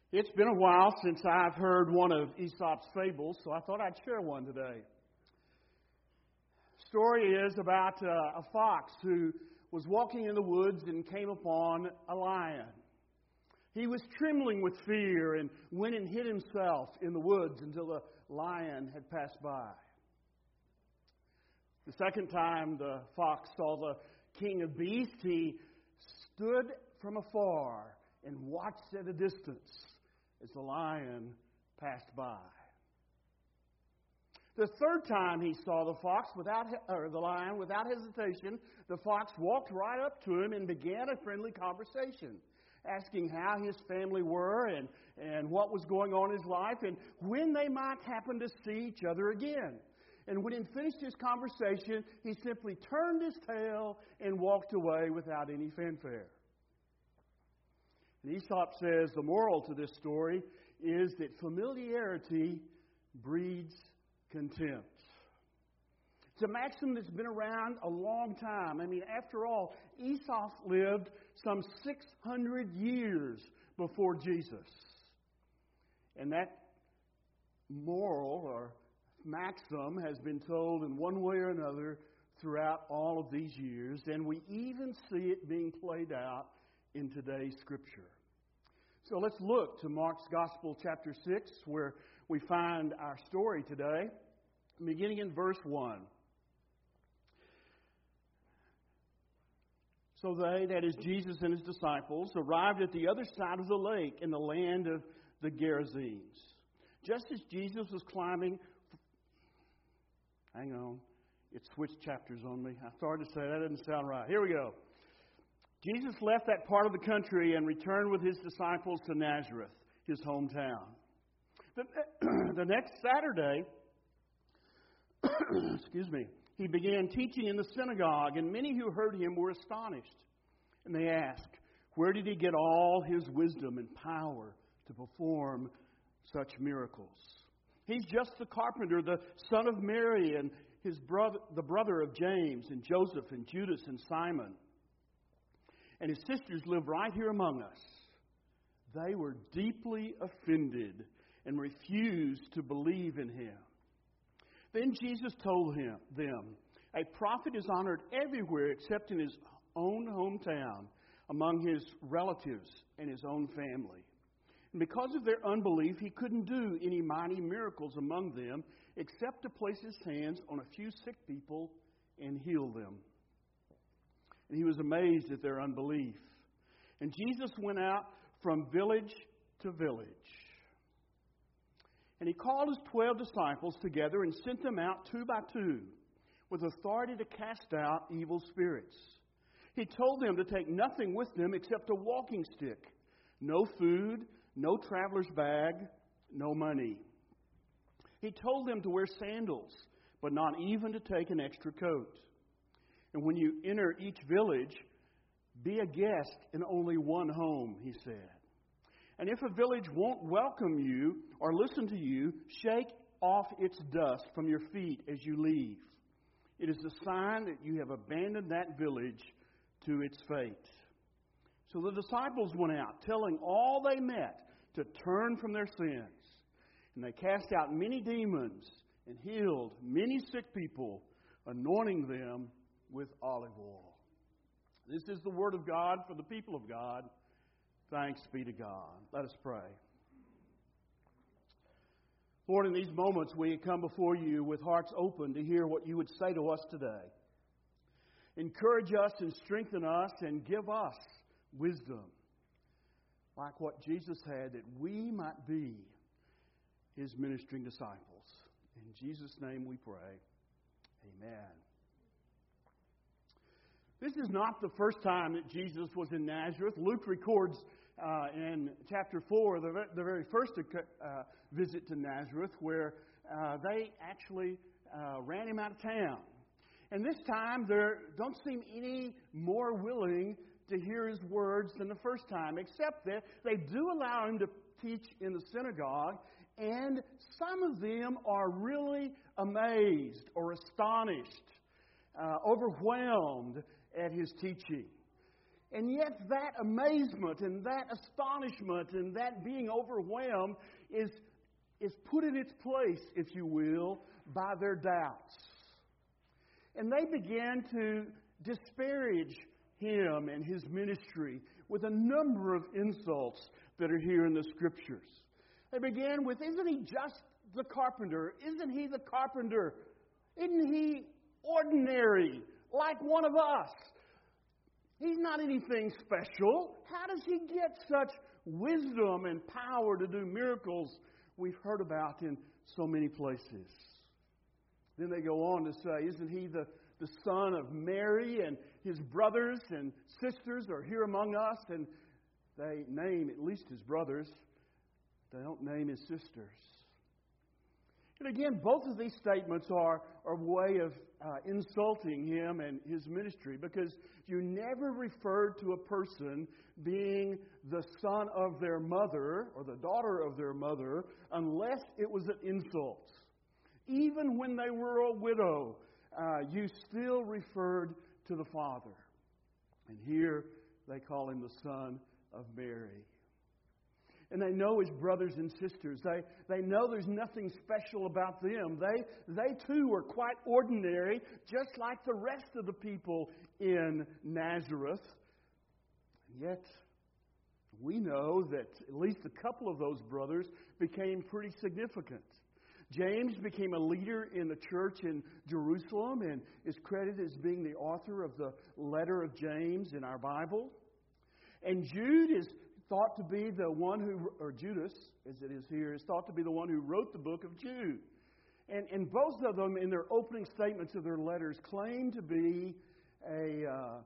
It's been a while since I've heard one of Aesop's fables, so I thought I'd share one today. The story is about a fox who was walking in the woods and came upon a lion. He was trembling with fear and went and hid himself in the woods until the lion had passed by. The second time the fox saw the king of beasts, he stood from afar and watched at a distance as the lion passed by. The third time he saw the lion without hesitation, the fox walked right up to him and began a friendly conversation, asking how his family were and what was going on in his life and when they might happen to see each other again. And when he finished his conversation, he simply turned his tail and walked away without any fanfare. And Aesop says the moral to this story is that familiarity breeds contempt. It's a maxim that's been around a long time. I mean, after all, Aesop lived some 600 years before Jesus. And that moral or maxim has been told in one way or another throughout all of these years, and we even see it being played out in today's Scripture. So let's look to Mark's Gospel, chapter 6, where we find our story today, beginning in verse 1. So they, that is Jesus and his disciples, arrived at the other side of the lake in the land of the Gerasenes. Just as Jesus was climbing... Hang on. It switched chapters on me. I started to say that doesn't sound right. Here we go. Jesus left that part of the country and returned with his disciples to Nazareth, his hometown. The next Saturday, he began teaching in the synagogue, and many who heard him were astonished. And they asked, where did he get all his wisdom and power to perform such miracles? He's just the carpenter, the son of Mary, and the brother of James and Joseph and Judas and Simon. And his sisters live right here among us. They were deeply offended and refused to believe in him. Then Jesus told them, a prophet is honored everywhere except in his own hometown, among his relatives and his own family. And because of their unbelief, he couldn't do any mighty miracles among them except to place his hands on a few sick people and heal them. And he was amazed at their unbelief. And Jesus went out from village to village. And he called his 12 disciples together and sent them out 2 by 2 with authority to cast out evil spirits. He told them to take nothing with them except a walking stick, no food, no traveler's bag, no money. He told them to wear sandals, but not even to take an extra coat. And when you enter each village, be a guest in only one home, he said. And if a village won't welcome you or listen to you, shake off its dust from your feet as you leave. It is a sign that you have abandoned that village to its fate. So the disciples went out, telling all they met to turn from their sins. And they cast out many demons and healed many sick people, anointing them with olive oil. This is the word of God for the people of God. Thanks be to God. Let us pray. Lord, in these moments we come before you with hearts open to hear what you would say to us today. Encourage us and strengthen us and give us wisdom, like what Jesus had, that we might be his ministering disciples. In Jesus' name we pray. Amen. This is not the first time that Jesus was in Nazareth. Luke records in chapter 4 the very first visit to Nazareth, where they actually ran him out of town. And this time they don't seem any more willing to hear his words than the first time, except that they do allow him to teach in the synagogue, and some of them are really amazed or astonished, overwhelmed at his teaching. And yet that amazement and that astonishment and that being overwhelmed is put in its place, if you will, by their doubts. And they began to disparage him and his ministry with a number of insults that are here in the Scriptures. They began with, isn't he just the carpenter? Isn't he the carpenter? Isn't he ordinary, like one of us? He's not anything special. How does he get such wisdom and power to do miracles we've heard about in so many places? Then they go on to say, isn't he the son of Mary, and his brothers and sisters are here among us? And they name at least his brothers. They don't name his sisters. And again, both of these statements are a way of insulting him and his ministry, because you never referred to a person being the son of their mother or the daughter of their mother unless it was an insult. Even when they were a widow, you still referred to the father. And here they call him the son of Mary. And they know his brothers and sisters. They know there's nothing special about them. They too were quite ordinary, just like the rest of the people in Nazareth. And yet, we know that at least a couple of those brothers became pretty significant. James became a leader in the church in Jerusalem and is credited as being the author of the letter of James in our Bible. And Jude is thought to be the one who, or Judas, as it is here, is thought to be the one who wrote the book of Jude. And both of them, in their opening statements of their letters, claim to be a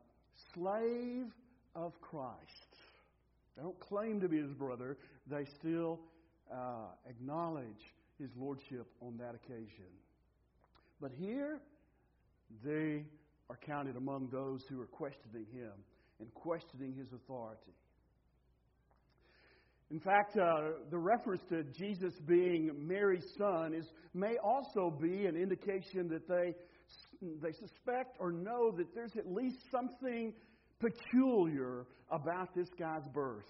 slave of Christ. They don't claim to be his brother. They still acknowledge his lordship on that occasion. But here, they are counted among those who are questioning him and questioning his authority. In fact, the reference to Jesus being Mary's son may also be an indication that they suspect or know that there's at least something peculiar about this guy's birth.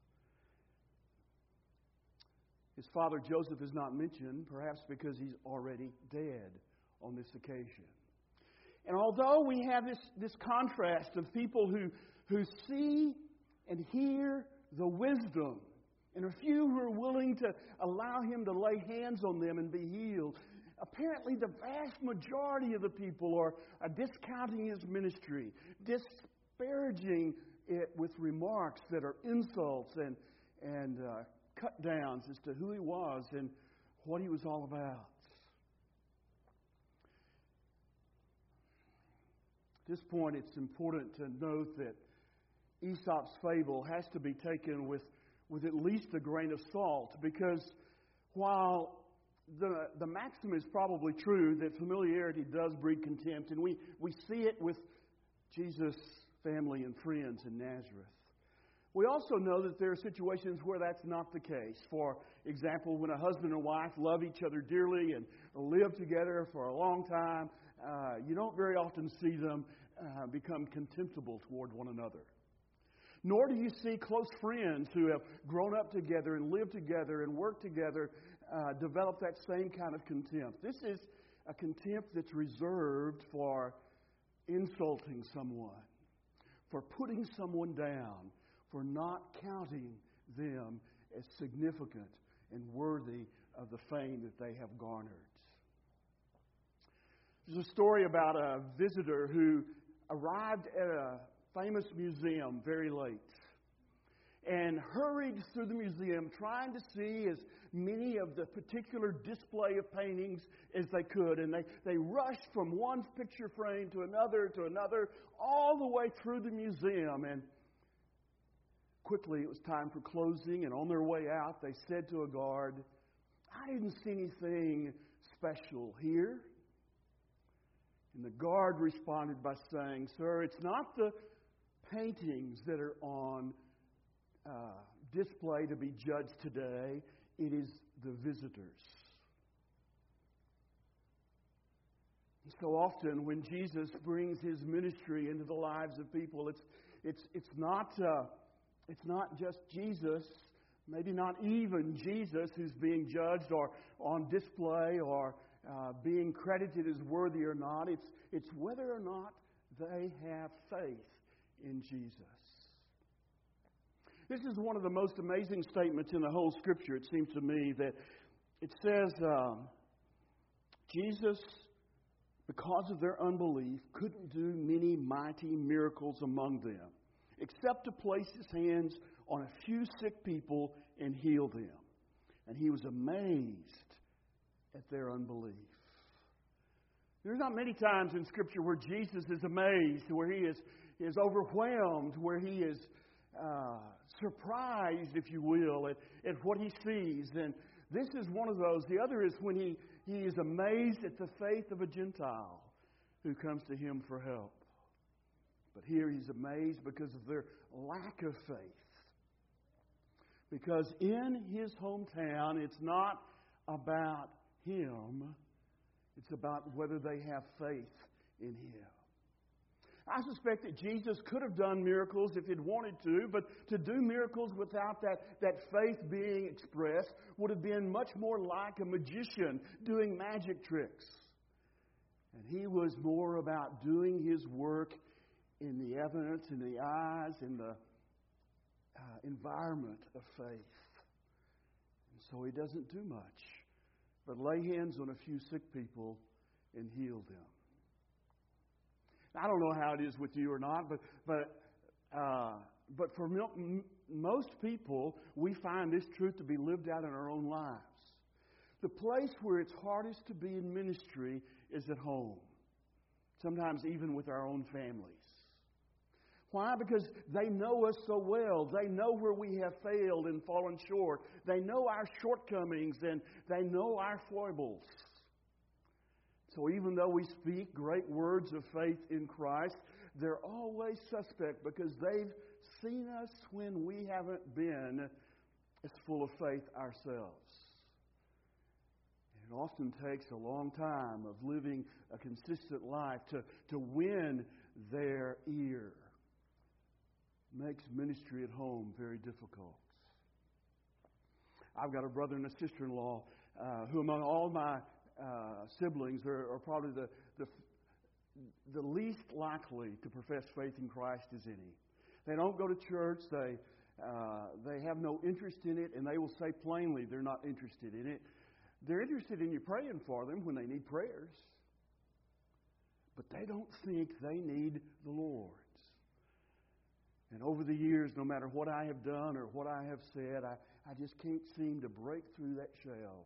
His father Joseph is not mentioned, perhaps because he's already dead on this occasion. And although we have this contrast of people who see and hear the wisdom, and a few who are willing to allow him to lay hands on them and be healed, apparently the vast majority of the people are discounting his ministry, disparaging it with remarks that are insults and cut downs as to who he was and what he was all about. At this point, it's important to note that Aesop's fable has to be taken with at least a grain of salt, because while the maxim is probably true that familiarity does breed contempt, and we see it with Jesus' family and friends in Nazareth, we also know that there are situations where that's not the case. For example, when a husband and wife love each other dearly and live together for a long time, you don't very often see them become contemptible toward one another. Nor do you see close friends who have grown up together and lived together and worked together develop that same kind of contempt. This is a contempt that's reserved for insulting someone, for putting someone down, for not counting them as significant and worthy of the fame that they have garnered. There's a story about a visitor who arrived at a famous museum very late and hurried through the museum trying to see as many of the particular display of paintings as they could. And they rushed from one picture frame to another, all the way through the museum. And quickly it was time for closing, and on their way out they said to a guard, "I didn't see anything special here." And the guard responded by saying, "Sir, it's not the paintings that are on display to be judged today. It is the visitors." So often when Jesus brings his ministry into the lives of people, It's not just Jesus, maybe not even Jesus, who's being judged or on display or being credited as worthy or not. It's whether or not they have faith in Jesus. This is one of the most amazing statements in the whole Scripture, it seems to me, that it says Jesus, because of their unbelief, couldn't do many mighty miracles among them, except to place His hands on a few sick people and heal them. And He was amazed at their unbelief. There's not many times in Scripture where Jesus is amazed, where He is overwhelmed, where He is surprised, if you will, at what He sees. And this is one of those. The other is when He is amazed at the faith of a Gentile who comes to Him for help. But here He's amazed because of their lack of faith. Because in His hometown, it's not about Him. It's about whether they have faith in Him. I suspect that Jesus could have done miracles if He'd wanted to, but to do miracles without that faith being expressed would have been much more like a magician doing magic tricks. And He was more about doing His work in the evidence, in the eyes, in the environment of faith. And so He doesn't do much, but lay hands on a few sick people and heal them. I don't know how it is with you or not, but for most people, we find this truth to be lived out in our own lives. The place where it's hardest to be in ministry is at home, sometimes even with our own families. Why? Because they know us so well. They know where we have failed and fallen short. They know our shortcomings and they know our foibles. So even though we speak great words of faith in Christ, they're always suspect because they've seen us when we haven't been as full of faith ourselves. It often takes a long time of living a consistent life to win their ear. Makes ministry at home very difficult. I've got a brother and a sister-in-law who among all my siblings are probably the least likely to profess faith in Christ as any. They don't go to church. They have no interest in it, and they will say plainly they're not interested in it. They're interested in you praying for them when they need prayers, but they don't think they need the Lord. And over the years, no matter what I have done or what I have said, I just can't seem to break through that shell.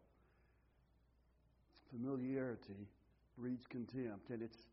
Familiarity breeds contempt, and it's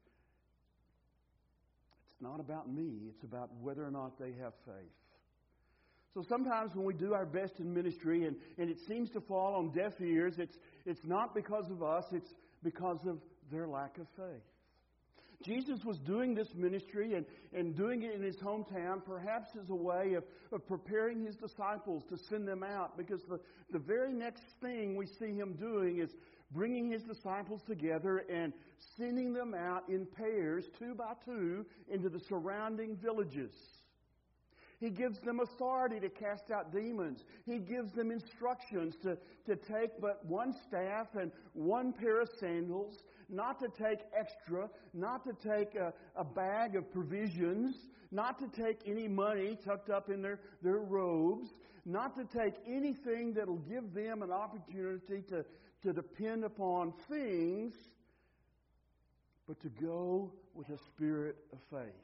not about me. It's about whether or not they have faith. So sometimes when we do our best in ministry and it seems to fall on deaf ears, it's not because of us, it's because of their lack of faith. Jesus was doing this ministry and doing it in His hometown perhaps as a way of preparing His disciples to send them out, because the very next thing we see Him doing is bringing His disciples together and sending them out in pairs, 2 by 2, into the surrounding villages. He gives them authority to cast out demons. He gives them instructions to take but one staff and one pair of sandals, not to take extra, not to take a bag of provisions, not to take any money tucked up in their robes, not to take anything that will give them an opportunity to depend upon things, but to go with a spirit of faith.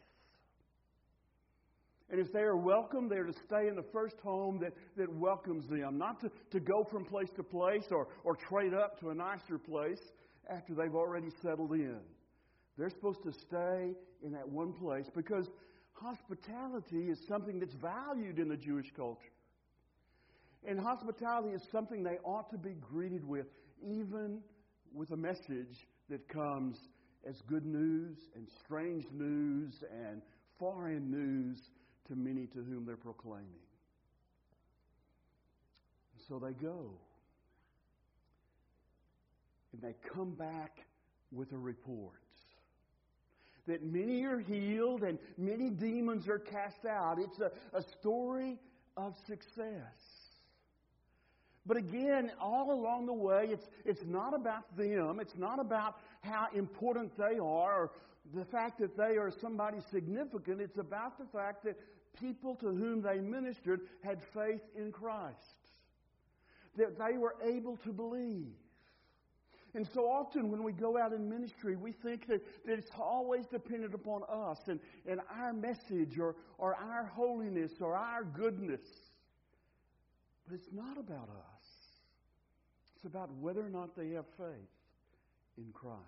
And if they are welcome, they're to stay in the first home that welcomes them, not to go from place to place or trade up to a nicer place after they've already settled in. They're supposed to stay in that one place because hospitality is something that's valued in the Jewish culture. And hospitality is something they ought to be greeted with, even with a message that comes as good news and strange news and foreign news to many to whom they're proclaiming. So they go. And they come back with a report. that many are healed and many demons are cast out. It's a story of success. But again, all along the way, it's not about them. It's not about how important they are or the fact that they are somebody significant. It's about the fact that people to whom they ministered had faith in Christ, that they were able to believe. And so often when we go out in ministry, we think that it's always dependent upon us and our message or our holiness or our goodness. But it's not about us. It's about whether or not they have faith in Christ.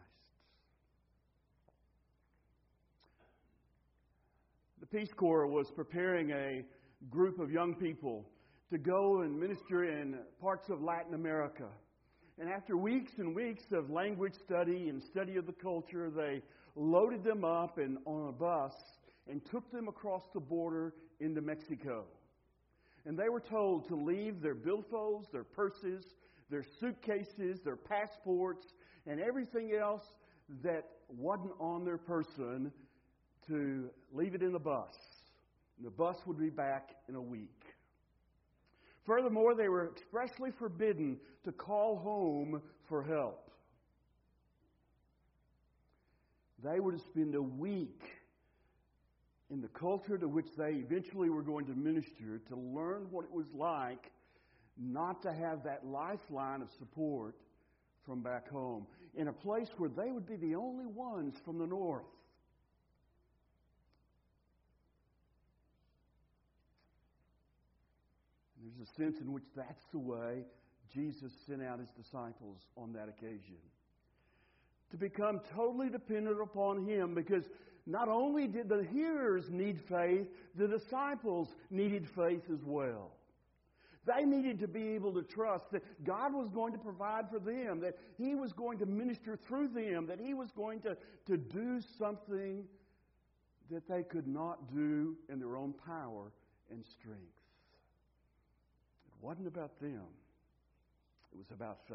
The Peace Corps was preparing a group of young people to go and minister in parts of Latin America. And after weeks and weeks of language study and study of the culture, they loaded them up on a bus and took them across the border into Mexico. And they were told to leave their billfolds, their purses, their suitcases, their passports, and everything else that wasn't on their person, to leave it in the bus. And the bus would be back in a week. Furthermore, they were expressly forbidden to call home for help. They were to spend a week in the culture to which they eventually were going to minister, to learn what it was like not to have that lifeline of support from back home, in a place where they would be the only ones from the north. And there's a sense in which that's the way Jesus sent out His disciples on that occasion. To become totally dependent upon Him, because not only did the hearers need faith, the disciples needed faith as well. They needed to be able to trust that God was going to provide for them, that He was going to minister through them, that He was going to do something that they could not do in their own power and strength. It wasn't about them. It was about faith.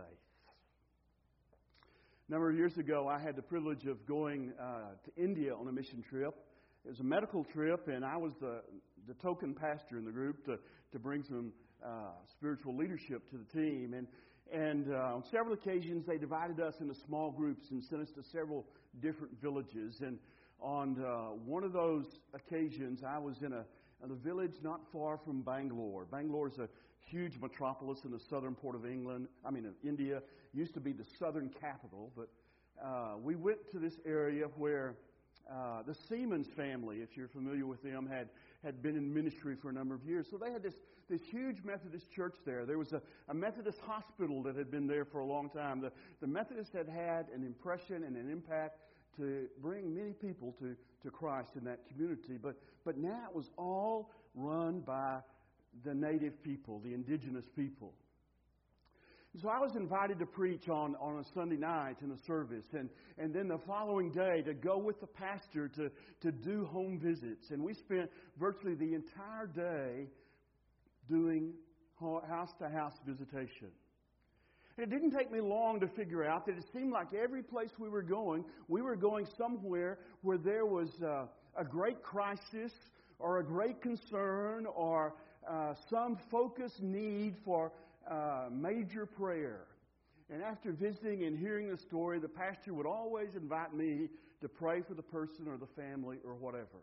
A number of years ago, I had the privilege of going to India on a mission trip. It was a medical trip, and I was the token pastor in the group to bring some spiritual leadership to the team. And on several occasions, they divided us into small groups and sent us to several different villages. And on one of those occasions, I was in a village not far from Bangalore. Bangalore is a huge metropolis in the southern part of India. Used to be the southern capital, but we went to this area where the Siemens family, if you're familiar with them, had been in ministry for a number of years. So they had this huge Methodist church there. There was a Methodist hospital that had been there for a long time. The Methodists had an impression and an impact to bring many people to Christ in that community. But now it was all run by the native people, the indigenous people. So I was invited to preach on a Sunday night in a service, and then the following day to go with the pastor to do home visits. And we spent virtually the entire day doing house-to-house visitation. And it didn't take me long to figure out that it seemed like every place we were going somewhere where there was a great crisis or a great concern or some focused need for major prayer. And after visiting and hearing the story, the pastor would always invite me to pray for the person or the family or whatever.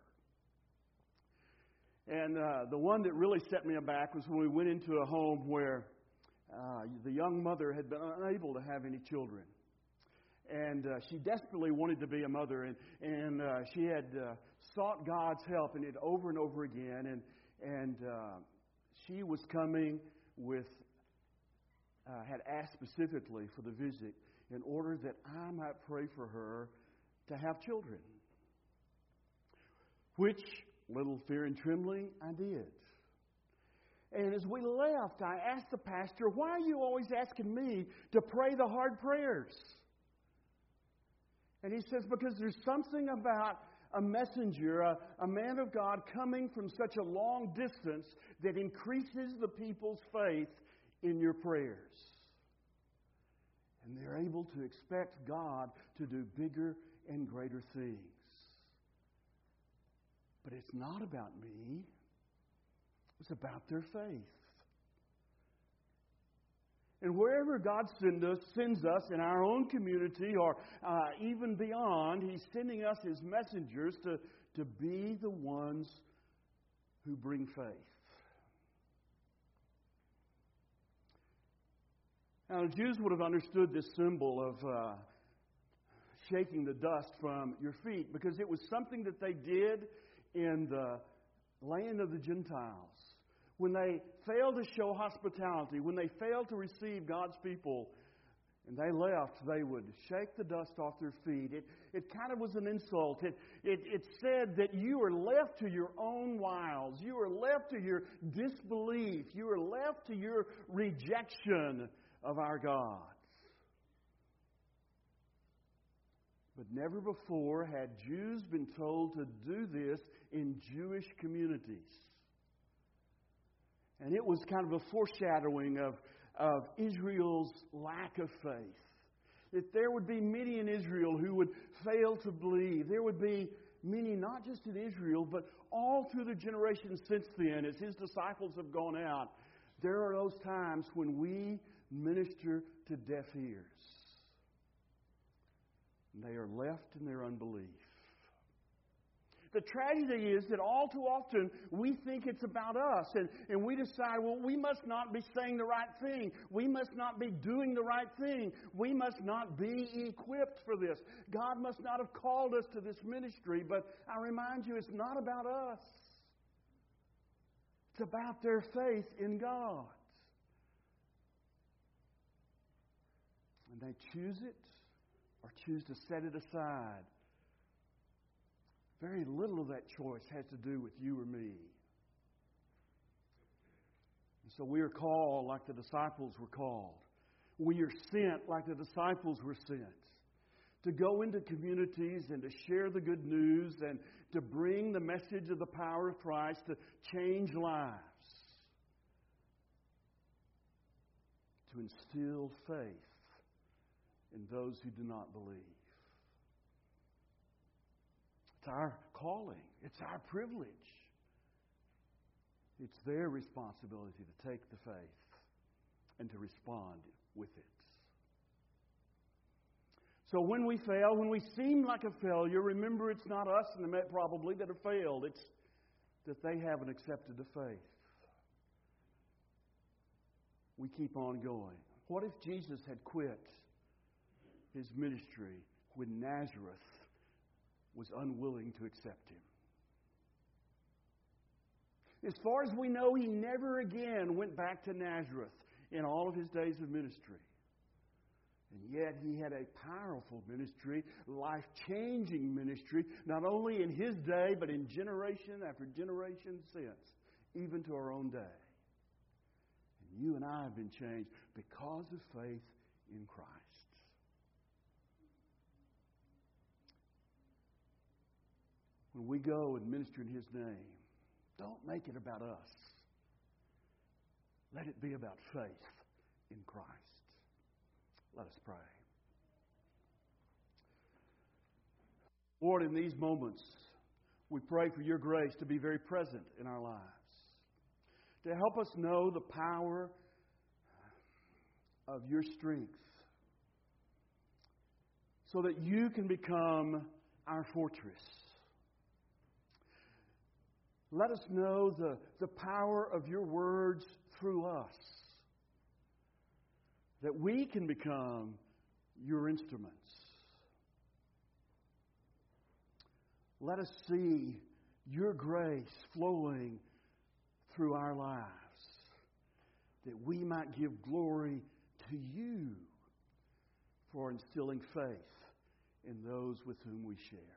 And the one that really set me aback was when we went into a home where the young mother had been unable to have any children. And she desperately wanted to be a mother, and she had sought God's help in it over and over again. And she was coming with had asked specifically for the visit in order that I might pray for her to have children. Which, little fear and trembling, I did. And as we left, I asked the pastor, "Why are you always asking me to pray the hard prayers?" And he says, "Because there's something about a messenger, a man of God coming from such a long distance that increases the people's faith in your prayers. And they're able to expect God to do bigger and greater things." But it's not about me. It's about their faith. And wherever God sends us in our own community or even beyond, He's sending us His messengers to be the ones who bring faith. Now, the Jews would have understood this symbol of shaking the dust from your feet because it was something that they did in the land of the Gentiles. When they failed to show hospitality, when they failed to receive God's people, and they left, they would shake the dust off their feet. It kind of was an insult. It said that you are left to your own wiles. You are left to your disbelief. You are left to your rejection of our God. But never before had Jews been told to do this in Jewish communities. And it was kind of a foreshadowing of Israel's lack of faith. That there would be many in Israel who would fail to believe. There would be many, not just in Israel, but all through the generations since then, as His disciples have gone out. There are those times when we minister to deaf ears. And they are left in their unbelief. The tragedy is that all too often we think it's about us and we decide, well, we must not be saying the right thing. We must not be doing the right thing. We must not be equipped for this. God must not have called us to this ministry, but I remind you, it's not about us. It's about their faith in God. And they choose it or choose to set it aside. Very little of that choice has to do with you or me. And so we are called like the disciples were called. We are sent like the disciples were sent. To go into communities and to share the good news and to bring the message of the power of Christ to change lives. To instill faith in those who do not believe. It's our calling. It's our privilege. It's their responsibility to take the faith and to respond with it. So when we fail, when we seem like a failure, remember it's not us and probably that have failed. It's that they haven't accepted the faith. We keep on going. What if Jesus had quit His ministry when Nazareth was unwilling to accept Him? As far as we know, He never again went back to Nazareth in all of His days of ministry. And yet He had a powerful ministry, life-changing ministry, not only in His day, but in generation after generation since, even to our own day. And you and I have been changed because of faith in Christ. When we go and minister in His name, don't make it about us. Let it be about faith in Christ. Let us pray. Lord, in these moments, we pray for Your grace to be very present in our lives. To help us know the power of Your strength. So that You can become our fortress. Let us know the power of Your words through us. That we can become Your instruments. Let us see Your grace flowing through our lives. That we might give glory to You for instilling faith in those with whom we share.